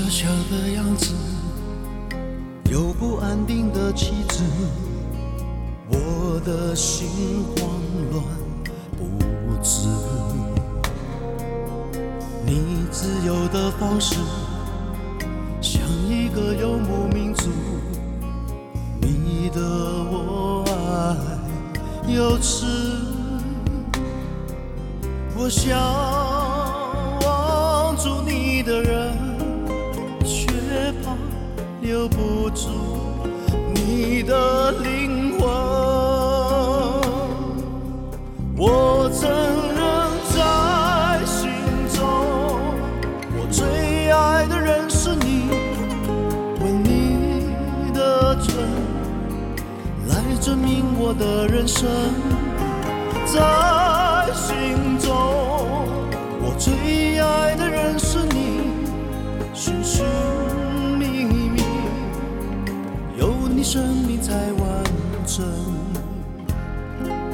小的样子，有不安定的气质，我的心慌乱不止。你自由的方式，像一个游牧民族，你的我爱有迟。我想望住你的人，却怕留不住你的灵魂。我承认在心中，我最爱的人是你，吻你的唇，来证明我的人生。在心中，我最爱的人是你，寻寻觅觅，有你生命才完整。